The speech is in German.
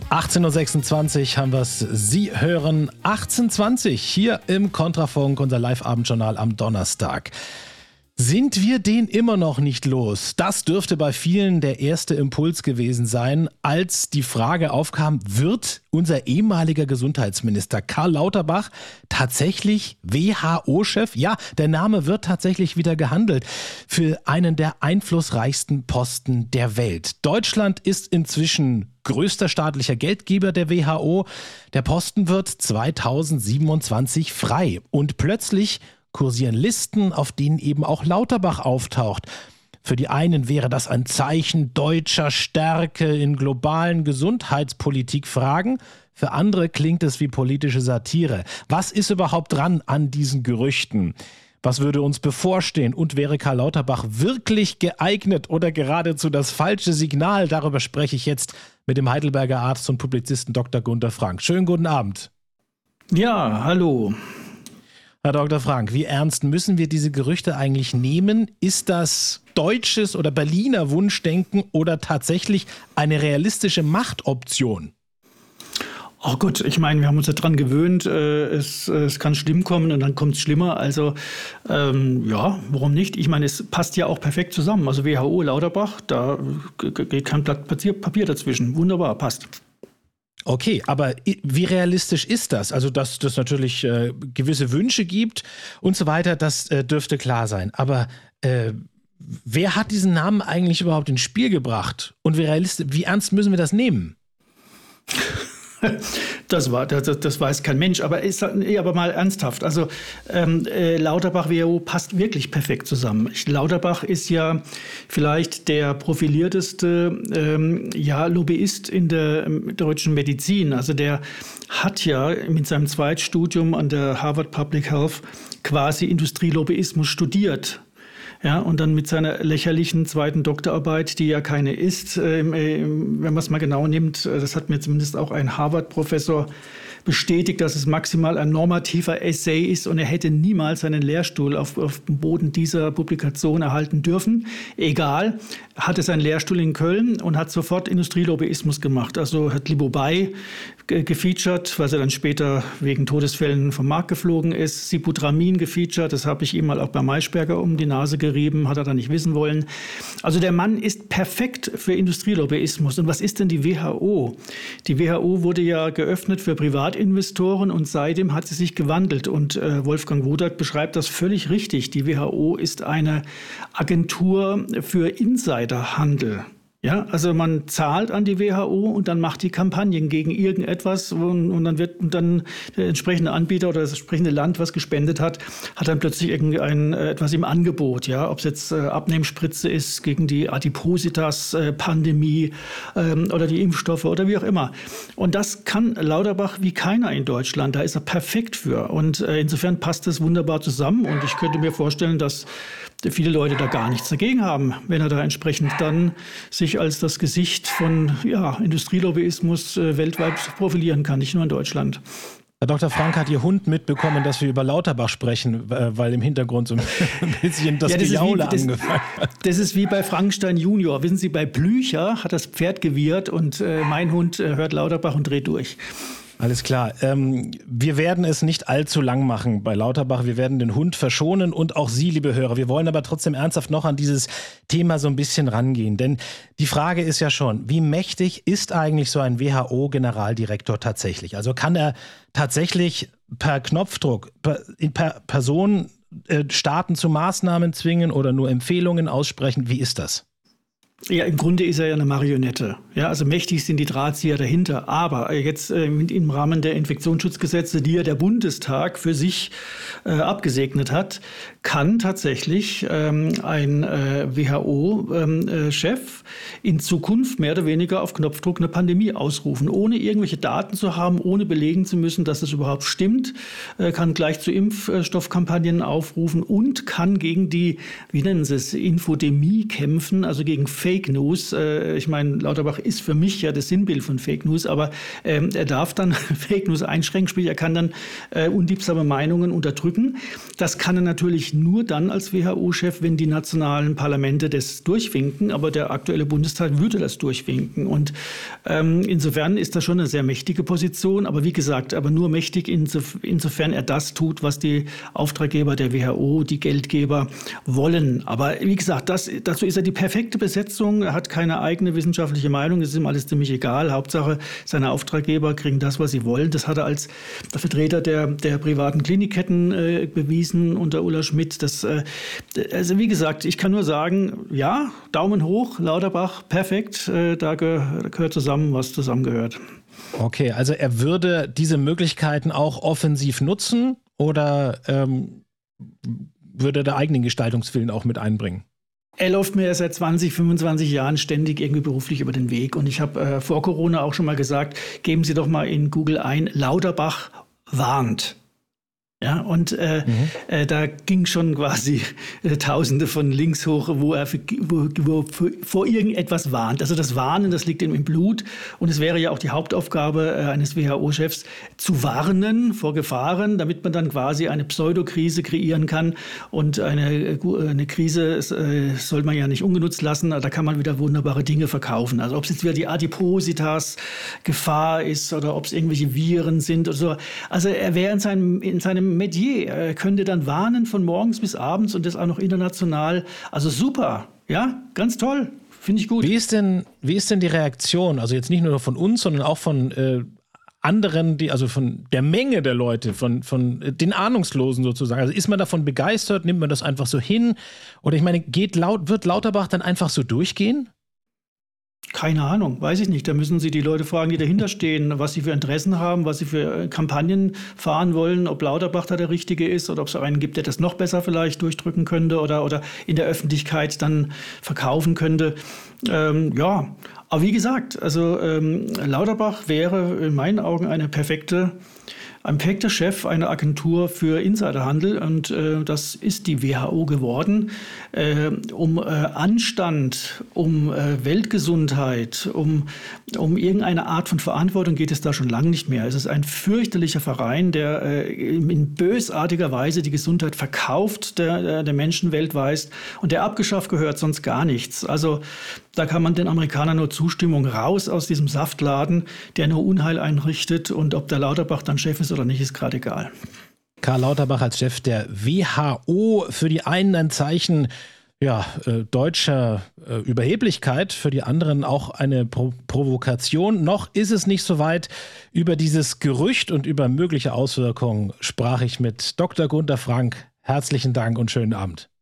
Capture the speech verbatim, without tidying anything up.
achtzehn Uhr sechsundzwanzig haben wir es. Sie hören achtzehn Uhr zwanzig hier im Kontrafunk, unser Live-Abendjournal am Donnerstag. Sind wir den immer noch nicht los? Das dürfte bei vielen der erste Impuls gewesen sein, als die Frage aufkam, wird unser ehemaliger Gesundheitsminister Karl Lauterbach tatsächlich W H O-Chef? Ja, der Name wird tatsächlich wieder gehandelt für einen der einflussreichsten Posten der Welt. Deutschland ist inzwischen größter staatlicher Geldgeber der W H O. Der Posten wird zweitausendsiebenundzwanzig frei und plötzlich kursieren Listen, auf denen eben auch Lauterbach auftaucht. Für die einen wäre das ein Zeichen deutscher Stärke in globalen Gesundheitspolitikfragen. Für andere klingt es wie politische Satire. Was ist überhaupt dran an diesen Gerüchten? Was würde uns bevorstehen? Und wäre Karl Lauterbach wirklich geeignet oder geradezu das falsche Signal? Darüber spreche ich jetzt mit dem Heidelberger Arzt und Publizisten Doktor Gunter Frank. Schönen guten Abend. Ja, hallo. Herr Doktor Frank, wie ernst müssen wir diese Gerüchte eigentlich nehmen? Ist das deutsches oder Berliner Wunschdenken oder tatsächlich eine realistische Machtoption? Oh Gott, ich meine, wir haben uns ja dran gewöhnt, äh, es, es kann schlimm kommen und dann kommt es schlimmer. Also ähm, ja, warum nicht? Ich meine, es passt ja auch perfekt zusammen. Also W H O, Lauterbach, da geht kein Blatt Papier dazwischen. Wunderbar, passt. Okay, aber wie realistisch ist das? Also, dass es natürlich äh, gewisse Wünsche gibt und so weiter, das äh, dürfte klar sein. Aber äh, wer hat diesen Namen eigentlich überhaupt ins Spiel gebracht? Und wie realistisch, wie ernst müssen wir das nehmen? Das, war, das, das weiß kein Mensch, aber, ist, aber mal ernsthaft. Also ähm, äh, Lauterbach-W H O passt wirklich perfekt zusammen. Lauterbach ist ja vielleicht der profilierteste ähm, ja, Lobbyist in der ähm, deutschen Medizin. Also der hat ja mit seinem Zweitstudium an der Harvard Public Health quasi Industrielobbyismus studiert. Ja, und dann mit seiner lächerlichen zweiten Doktorarbeit, die ja keine ist, äh, wenn man es mal genau nimmt, das hat mir zumindest auch ein Harvard-Professor bestätigt, dass es maximal ein normativer Essay ist und er hätte niemals seinen Lehrstuhl auf, auf dem Boden dieser Publikation erhalten dürfen. Egal, hatte seinen Lehrstuhl in Köln und hat sofort Industrielobbyismus gemacht. Also hat Libobai gefeatured, was er dann später wegen Todesfällen vom Markt geflogen ist. Sibutramine gefeatured, das habe ich ihm mal auch bei Maischberger um die Nase gerieben, hat er dann nicht wissen wollen. Also der Mann ist perfekt für Industrielobbyismus. Und was ist denn die W H O? Die W H O wurde ja geöffnet für Privatinvestoren und seitdem hat sie sich gewandelt. Und äh, Wolfgang Wodak beschreibt das völlig richtig. Die W H O ist eine Agentur für Insiderhandel. Ja, also man zahlt an die W H O und dann macht die Kampagnen gegen irgendetwas und, und dann wird und dann der entsprechende Anbieter oder das entsprechende Land, was gespendet hat, hat dann plötzlich irgendein äh, etwas im Angebot. Ja, ob es jetzt äh, Abnehmspritze ist gegen die Adipositas-Pandemie äh, ähm, oder die Impfstoffe oder wie auch immer. Und das kann Lauterbach wie keiner in Deutschland. Da ist er perfekt für. Und äh, insofern passt das wunderbar zusammen. Und ich könnte mir vorstellen, dass viele Leute da gar nichts dagegen haben, wenn er da entsprechend dann sich als das Gesicht von ja, Industrielobbyismus äh, weltweit profilieren kann, nicht nur in Deutschland. Herr Doktor Frank, hat Ihr Hund mitbekommen, dass wir über Lauterbach sprechen, weil im Hintergrund so ein bisschen das, ja, das Gejaule wie, das, angefangen hat? Das ist wie bei Frankenstein Junior. Wissen Sie, bei Blücher hat das Pferd gewirrt und äh, mein Hund äh, hört Lauterbach und dreht durch. Alles klar. Ähm, wir werden es nicht allzu lang machen bei Lauterbach. Wir werden den Hund verschonen und auch Sie, liebe Hörer. Wir wollen aber trotzdem ernsthaft noch an dieses Thema so ein bisschen rangehen. Denn die Frage ist ja schon, wie mächtig ist eigentlich so ein W H O-Generaldirektor tatsächlich? Also kann er tatsächlich per Knopfdruck, per, per Person äh, Staaten zu Maßnahmen zwingen oder nur Empfehlungen aussprechen? Wie ist das? Ja, im Grunde ist er ja eine Marionette. Ja, also mächtig sind die Drahtzieher dahinter. Aber jetzt äh, im Rahmen der Infektionsschutzgesetze, die ja der Bundestag für sich äh, abgesegnet hat, kann tatsächlich ähm, ein äh, W H O-Chef ähm, äh, in Zukunft mehr oder weniger auf Knopfdruck eine Pandemie ausrufen, ohne irgendwelche Daten zu haben, ohne belegen zu müssen, dass es überhaupt stimmt, äh, kann gleich zu Impfstoffkampagnen aufrufen und kann gegen die, wie nennen Sie es, Infodemie kämpfen, also gegen Fake Fake News. Äh, ich meine, Lauterbach ist für mich ja das Sinnbild von Fake News, aber ähm, er darf dann Fake News einschränken, sprich er kann dann äh, unliebsame Meinungen unterdrücken. Das kann er natürlich nur dann als W H O-Chef, wenn die nationalen Parlamente das durchwinken, aber der aktuelle Bundestag würde das durchwinken. Und ähm, insofern ist das schon eine sehr mächtige Position, aber wie gesagt, aber nur mächtig insof- insofern er das tut, was die Auftraggeber der W H O, die Geldgeber wollen. Aber wie gesagt, das, dazu ist er die perfekte Besetzung. Er hat keine eigene wissenschaftliche Meinung. Es ist ihm alles ziemlich egal. Hauptsache, seine Auftraggeber kriegen das, was sie wollen. Das hat er als Vertreter der, der privaten Klinikketten äh, bewiesen unter Ulla Schmidt. Das, äh, also wie gesagt, ich kann nur sagen, ja, Daumen hoch, Lauterbach, perfekt. Äh, da, ge- da gehört zusammen, was zusammengehört. Okay, also er würde diese Möglichkeiten auch offensiv nutzen oder ähm, würde der eigenen Gestaltungswillen auch mit einbringen? Er läuft mir seit zwanzig, fünfundzwanzig Jahren ständig irgendwie beruflich über den Weg. Und ich habe äh, vor Corona auch schon mal gesagt, geben Sie doch mal in Google ein, Lauterbach warnt. Ja, und äh, mhm. äh, da ging schon quasi äh, Tausende von Links hoch, wo er für, wo, wo für, vor irgendetwas warnt. Also das Warnen, das liegt ihm im Blut. Und es wäre ja auch die Hauptaufgabe äh, eines W H O-Chefs, zu warnen vor Gefahren, damit man dann quasi eine Pseudokrise kreieren kann. Und eine, eine Krise äh, soll man ja nicht ungenutzt lassen. Da kann man wieder wunderbare Dinge verkaufen. Also ob es jetzt wieder die Adipositas-Gefahr ist oder ob es irgendwelche Viren sind oder so. Also er wäre in seinem, in seinem Metier. Er könnte dann warnen von morgens bis abends und das auch noch international. Also super, ja, ganz toll, finde ich gut. Wie ist denn, wie ist denn die Reaktion, also jetzt nicht nur von uns, sondern auch von äh, anderen, die, also von der Menge der Leute, von, von den Ahnungslosen sozusagen? Also ist man davon begeistert, nimmt man das einfach so hin? Oder ich meine, geht laut, wird Lauterbach dann einfach so durchgehen? Keine Ahnung, weiß ich nicht. Da müssen Sie die Leute fragen, die dahinter stehen, was sie für Interessen haben, was sie für Kampagnen fahren wollen, ob Lauterbach da der Richtige ist oder ob es einen gibt, der das noch besser vielleicht durchdrücken könnte oder, oder in der Öffentlichkeit dann verkaufen könnte. Ähm, ja, aber wie gesagt, also ähm, Lauterbach wäre in meinen Augen eine perfekte Ein perfekter Chef einer Agentur für Insiderhandel und äh, das ist die W H O geworden, äh, um äh, Anstand, um äh, Weltgesundheit, um, um irgendeine Art von Verantwortung geht es da schon lange nicht mehr. Es ist ein fürchterlicher Verein, der äh, in bösartiger Weise die Gesundheit verkauft der, der Menschen weltweit und der abgeschafft gehört, sonst gar nichts. Also da kann man den Amerikanern nur Zustimmung raus aus diesem Saftladen, der nur Unheil einrichtet und ob der Lauterbach dann Chef ist oder nicht, ist gerade egal. Karl Lauterbach als Chef der W H O, für die einen ein Zeichen ja, äh, deutscher äh, Überheblichkeit, für die anderen auch eine Pro- Provokation. Noch ist es nicht so weit. Über dieses Gerücht und über mögliche Auswirkungen sprach ich mit Doktor Gunther Frank. Herzlichen Dank und schönen Abend.